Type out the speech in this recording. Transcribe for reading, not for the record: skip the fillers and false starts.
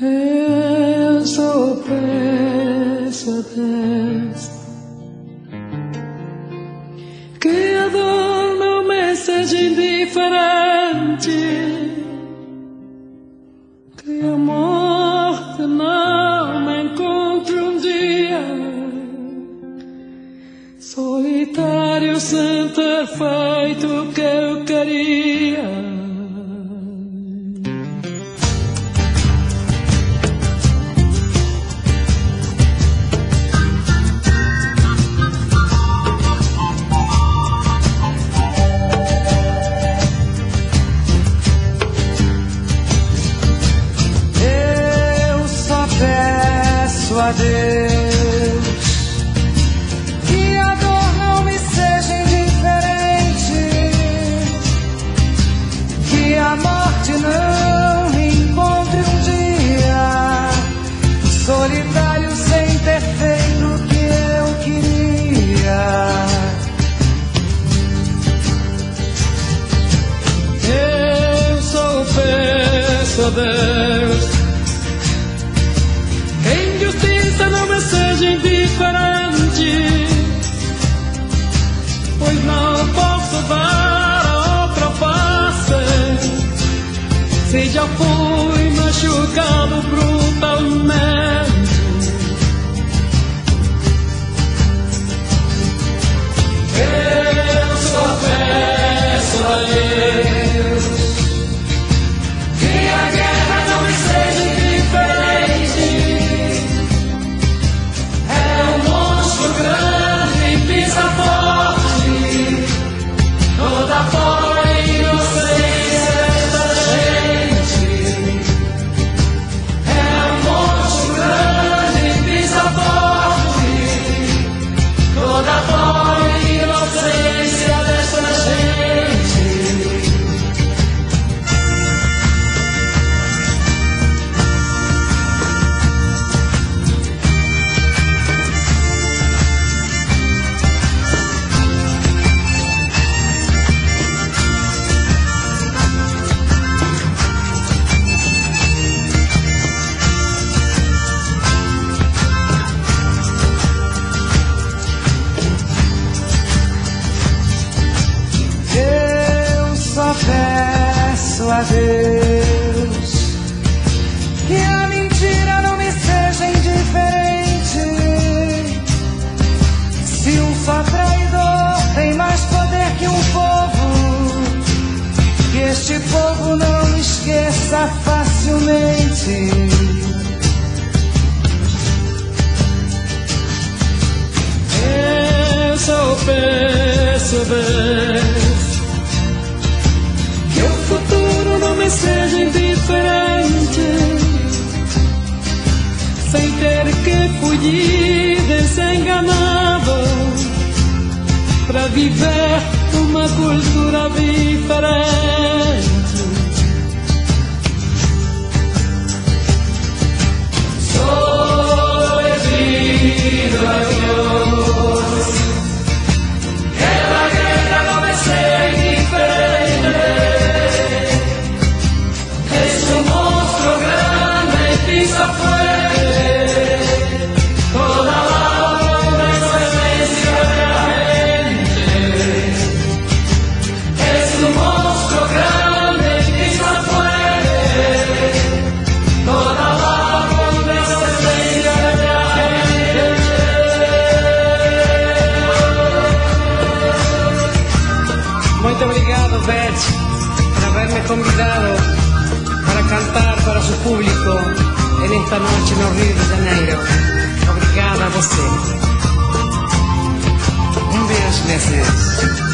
Eu só peço a Deus que a dor não me seja indiferente, que a morte não me encontre dia solitário sem ter feito o que eu queria. A Deus que a dor não me seja indiferente, que a morte não me encontre dia solitário sem ter feito o que eu queria. Eu só peço a Deus não me seja indiferente, pois não posso dar a outra face, se já fui machucado brutalmente. Eu só peço a Deus que a guerra não me seja indiferente. Grande e pisa forte, toda a forma e inocência dessa gente. É um monstro grande e pisa forte, toda a forma e inocência dessa gente. Peço a Deus que a mentira não me seja indiferente. Se um só traidor tem mais poder que um povo, que este povo não me esqueça facilmente. Eu só peço a Deus que o futuro não me seja indiferente, sem ter que fugir desenganado para viver uma cultura diferente. Só pido a Deus que la guerra não me seja indiferente. Pisa fuerte, toda la inocencia de la gente. Es un monstruo grande, pisa fuerte, toda la inocencia de la gente. Muito obrigado, Beth, por haberme convidado para cantar para su público en esta noche no Rio de Janeiro. Obrigada a você. Beijo, Mercedes.